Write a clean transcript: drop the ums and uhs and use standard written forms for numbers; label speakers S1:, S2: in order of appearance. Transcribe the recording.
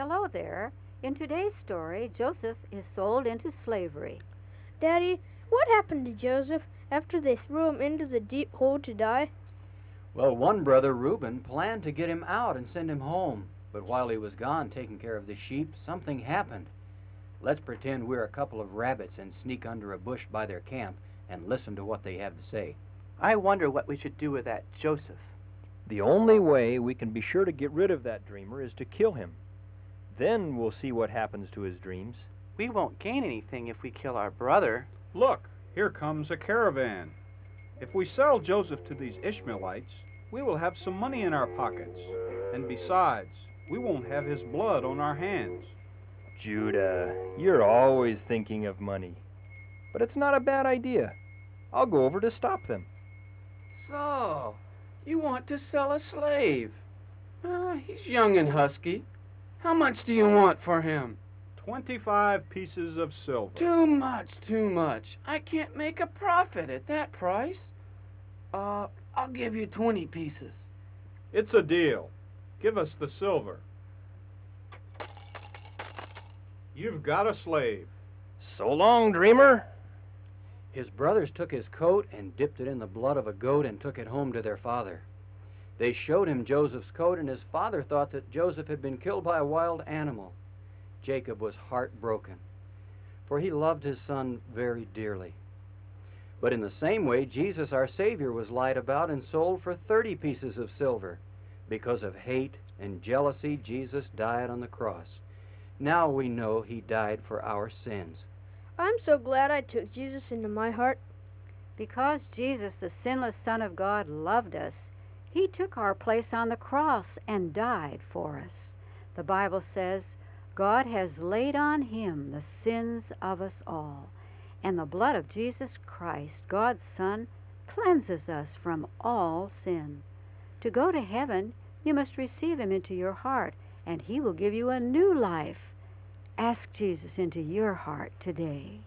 S1: Hello there. In today's story, Joseph is sold into slavery.
S2: Daddy, what happened to Joseph after they threw him into the deep hole to die?
S3: Well, one brother, Reuben, planned to get him out and send him home. But while he was gone taking care of the sheep, something happened. Let's pretend we're a couple of rabbits and sneak under a bush by their camp and listen to what they have to say.
S4: I wonder what we should do with that Joseph.
S5: The only way we can be sure to get rid of that dreamer is to kill him. Then we'll see what happens to his dreams.
S4: We won't gain anything if we kill our brother.
S6: Look, here comes a caravan. If we sell Joseph to these Ishmaelites, we will have some money in our pockets. And besides, we won't have his blood on our hands.
S5: Judah, you're always thinking of money. But it's not a bad idea. I'll go over to stop them.
S7: So, you want to sell a slave? He's young and husky. How much do you want for him?
S6: 25 pieces of silver.
S7: Too much, too much. I can't make a profit at that price. I'll give you 20 pieces.
S6: It's a deal. Give us the silver. You've got a slave.
S5: So long, dreamer.
S3: His brothers took his coat and dipped it in the blood of a goat and took it home to their father. They showed him Joseph's coat, and his father thought that Joseph had been killed by a wild animal. Jacob was heartbroken, for he loved his son very dearly. But in the same way, Jesus, our Savior, was lied about and sold for 30 pieces of silver. Because of hate and jealousy, Jesus died on the cross. Now we know he died for our sins.
S2: I'm so glad I took Jesus into my heart.
S1: Because Jesus, the sinless Son of God, loved us, he took our place on the cross and died for us. The Bible says, God has laid on him the sins of us all, and the blood of Jesus Christ, God's Son, cleanses us from all sin. To go to heaven, you must receive him into your heart, and he will give you a new life. Ask Jesus into your heart today.